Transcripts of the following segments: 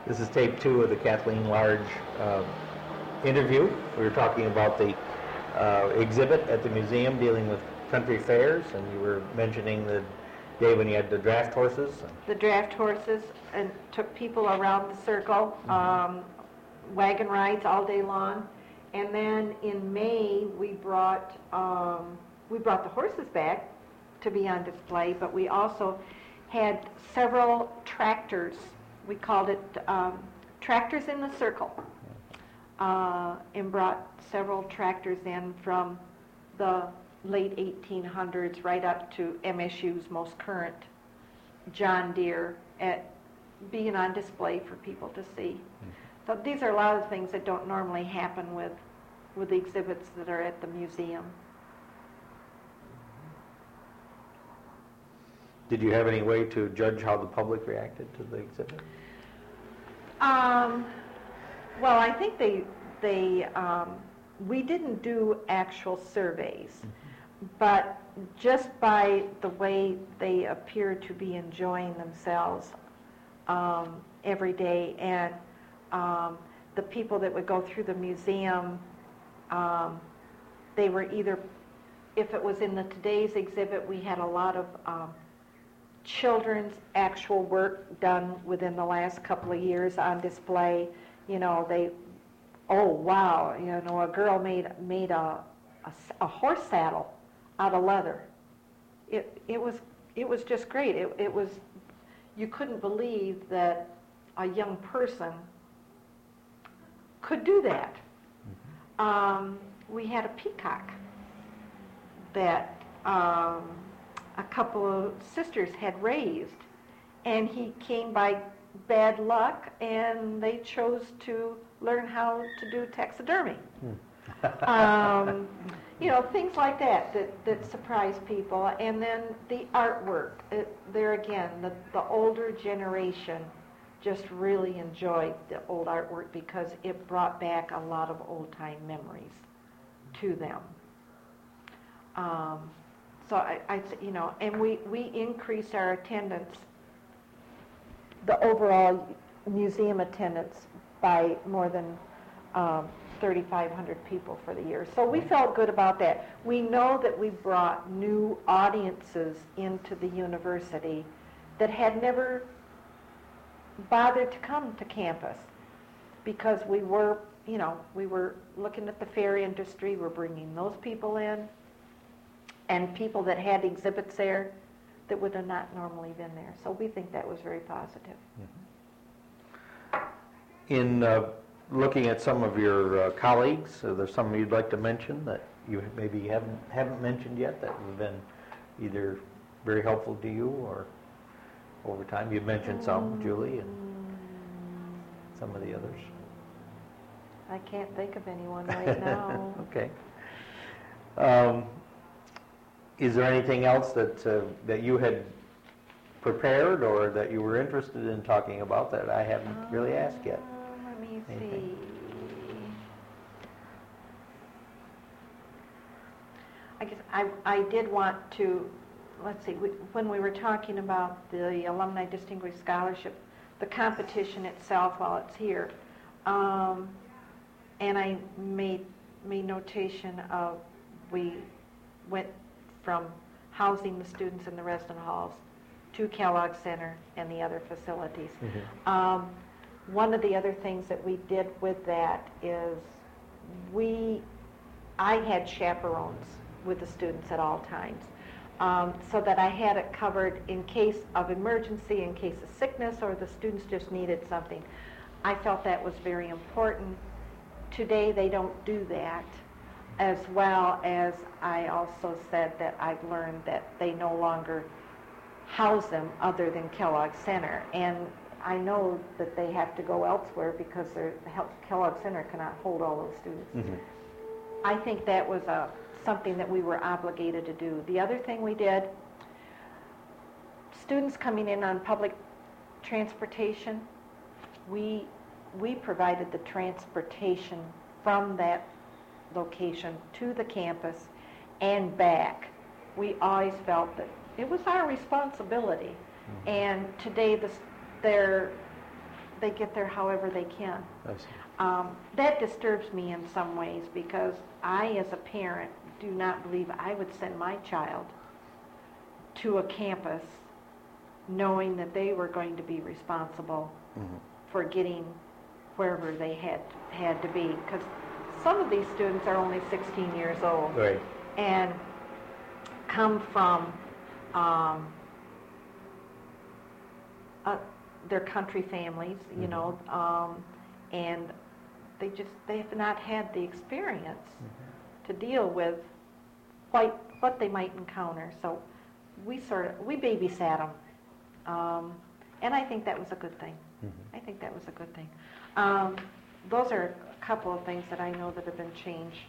This is tape 2 of the Kathleen Large interview. We were talking about the exhibit at the museum dealing with country fairs, and you were mentioning the day when you had the draft horses. The draft horses, and took people around the circle, wagon rides all day long. And then in May, we brought the horses back to be on display, but we also had several tractors. We called it Tractors in the Circle, and brought several tractors in from the late 1800s right up to MSU's most current John Deere, being on display for people to see. So these are a lot of things that don't normally happen with the exhibits that are at the museum. Did you have any way to judge how the public reacted to the exhibit? Well, I think we didn't do actual surveys, but just by the way they appear to be enjoying themselves every day, and the people that would go through the museum, they were either, if it was in today's exhibit, we had a lot of children's actual work done within the last couple of years on display. Oh wow, a girl made a horse saddle out of leather. It was just great. It was, you couldn't believe that a young person could do that. We had a peacock that a couple of sisters had raised, and he came by bad luck, and they chose to learn how to do taxidermy. Things like that surprise people. And then the artwork, there again, the older generation just really enjoyed the old artwork because it brought back a lot of old-time memories to them. And we increased our attendance, the overall museum attendance, by more than 3,500 people for the year. So we felt good about that. We know that we brought new audiences into the university that had never bothered to come to campus, because we were looking at the fair industry. We're bringing those people in, and people that had exhibits there that would have not normally been there. So we think that was very positive. In looking at some of your colleagues, are there some you'd like to mention that you maybe haven't mentioned yet that have been either very helpful to you or over time? You've mentioned some, Julie, and some of the others. I can't think of anyone right now. Okay. Is there anything else that you had prepared or that you were interested in talking about that I haven't really asked yet? Let me Anything? see. I guess I did want to, let's see, when we were talking about the Alumni Distinguished Scholarship, the competition itself while it's here, and I made notation of, we went from housing the students in the resident halls to Kellogg Center and the other facilities. One of the other things that we did with that is I had chaperones with the students at all times, so that I had it covered in case of emergency, in case of sickness, or the students just needed something. I felt that was very important. Today they don't do that, as well as I also said that I've learned that they no longer house them other than Kellogg Center. And I know that they have to go elsewhere because Kellogg Center cannot hold all those students. I think that was something that we were obligated to do. The other thing we did, students coming in on public transportation, we provided the transportation from that location to the campus and back. We always felt that it was our responsibility. And today they get there however they can. I see. That disturbs me in some ways because I, as a parent, do not believe I would send my child to a campus knowing that they were going to be responsible for getting wherever they had to be. Because some of these students are only 16 years old. Right. And come from their country families, you know, and they have not had the experience to deal with what they might encounter. So we babysat them, and I think that was a good thing. I think that was a good thing. Those are a couple of things that I know that have been changed.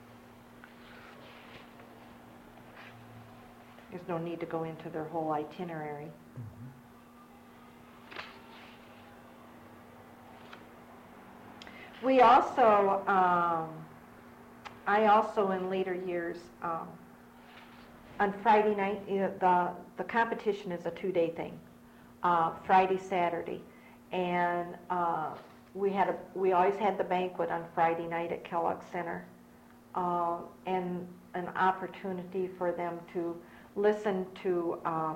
There's no need to go into their whole itinerary. We also, I also in later years, on Friday night, the competition is a 2-day thing, Friday, Saturday, and we always had the banquet on Friday night at Kellogg Center, and an opportunity for them to listen to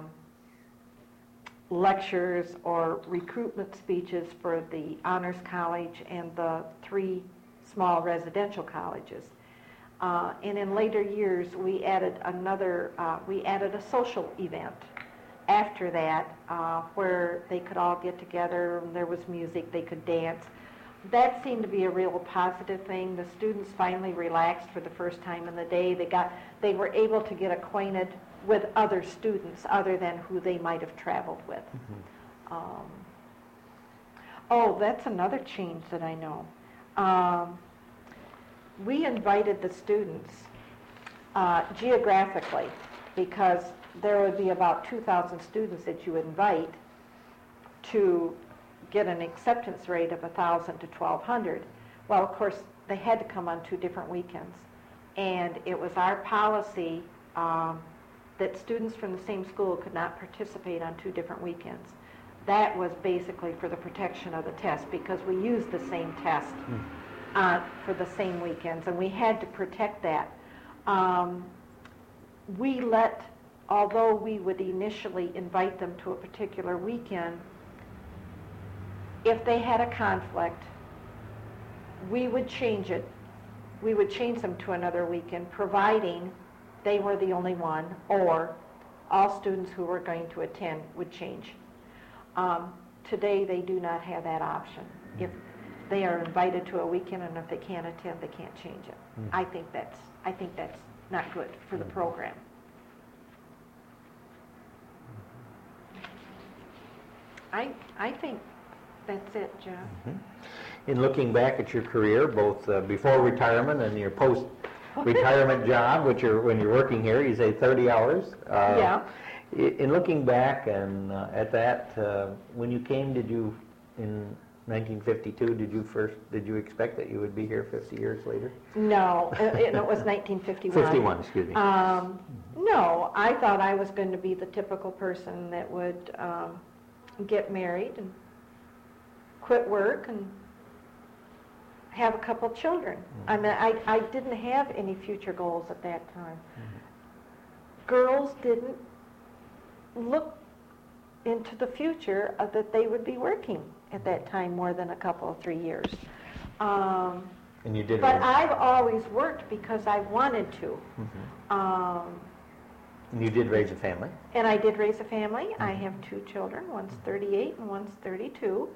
lectures or recruitment speeches for the Honors College and the 3 small residential colleges. And in later years, we added a social event after that where they could all get together, and there was music, they could dance. That seemed to be a real positive thing. The students finally relaxed for the first time in the day. They were able to get acquainted with other students other than who they might have traveled with. That's another change that I know. We invited the students geographically because there would be about 2,000 students that you would invite to get an acceptance rate of 1,000 to 1,200. Well, of course, they had to come on 2 different weekends. And it was our policy that students from the same school could not participate on 2 different weekends. That was basically for the protection of the test because we used the same test for the same weekends, and we had to protect that. Although we would initially invite them to a particular weekend, if they had a conflict, we would change it. We would change them to another weekend, providing they were the only one, or all students who were going to attend would change. Today, they do not have that option. If they are invited to a weekend, and if they can't attend, they can't change it. I think that's not good for the program. I think that's it, Jeff. In looking back at your career, both before retirement and your post-retirement job, when you're working here, you say 30 hours. Yeah. In looking back and at that, when you came, in 1952, did you expect that you would be here 50 years later? No, it was 1951. 51, excuse me. No, I thought I was going to be the typical person that would get married and quit work and have a couple children. I mean, I didn't have any future goals at that time. Girls didn't look into the future that they would be working at that time more than a couple of 3 years. And you did. But I've always worked because I wanted to. And you did raise a family. And I did raise a family. I have 2 children. One's 38 and one's 32.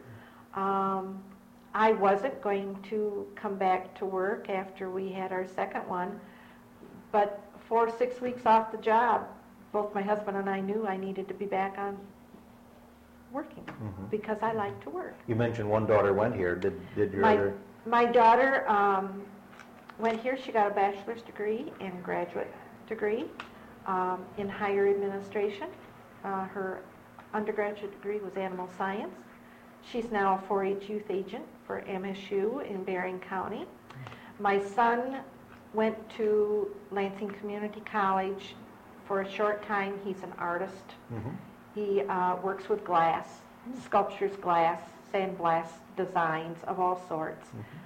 I wasn't going to come back to work after we had our second one, but 4 or 6 weeks off the job, both my husband and I knew I needed to be back on working because I like to work. You mentioned one daughter went here. Did your other? My daughter went here. She got a bachelor's degree and a graduate degree in higher administration. Her undergraduate degree was animal science. She's now a 4-H youth agent for MSU in Bering County. My son went to Lansing Community College for a short time. He's an artist. He works with glass, sculptures glass, sandblast designs of all sorts.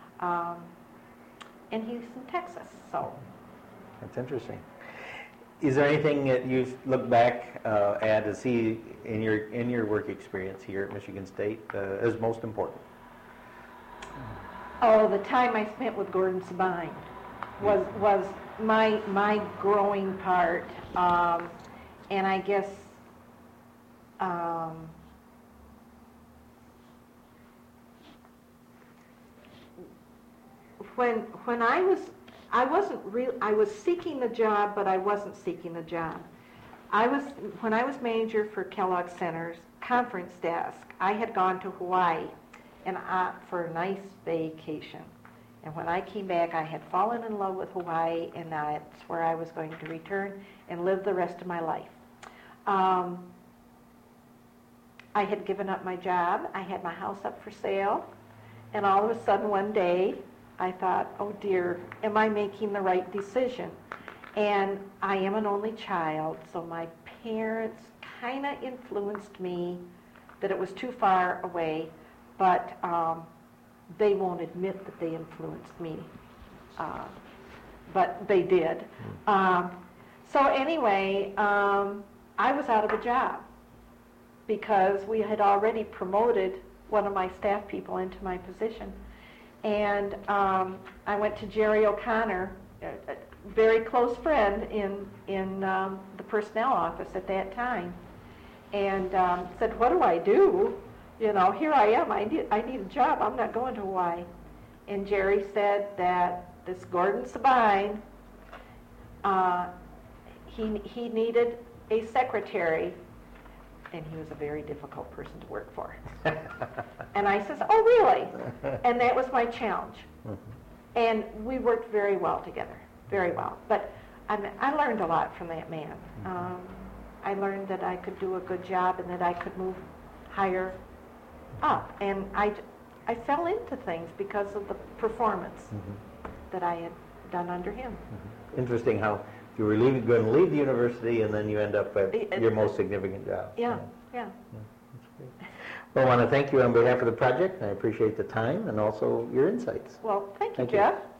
And he's in Texas, so. That's interesting. Is there anything that you look back at to see in your work experience here at Michigan State as most important? Oh, the time I spent with Gordon Sabine was my growing part, and I guess when I was seeking the job, but I wasn't seeking the job. When I was manager for Kellogg Center's conference desk, I had gone to Hawaii and for a nice vacation. And when I came back, I had fallen in love with Hawaii, and that's where I was going to return and live the rest of my life. I had given up my job. I had my house up for sale. And all of a sudden one day, I thought, oh dear, am I making the right decision? And I am an only child, so my parents kind of influenced me that it was too far away, but they won't admit that they influenced me, but they did. So anyway, I was out of a job because we had already promoted one of my staff people into my position. And I went to Jerry O'Connor, a very close friend in the personnel office at that time, and said, what do I do? You know, here I am, I need a job, I'm not going to Hawaii. And Jerry said that this Gordon Sabine, he needed a secretary, and he was a very difficult person to work for. And I says, oh really? And that was my challenge. And we worked very well together, very well. But I learned a lot from that man. I learned that I could do a good job and that I could move higher up. And I fell into things because of the performance that I had done under him. Interesting how you were going to leave the university and then you end up at your most significant job. Yeah. That's great. Well, I want to thank you on behalf of the project. I appreciate the time and also your insights. Well, thank you, Thank you. Jeff.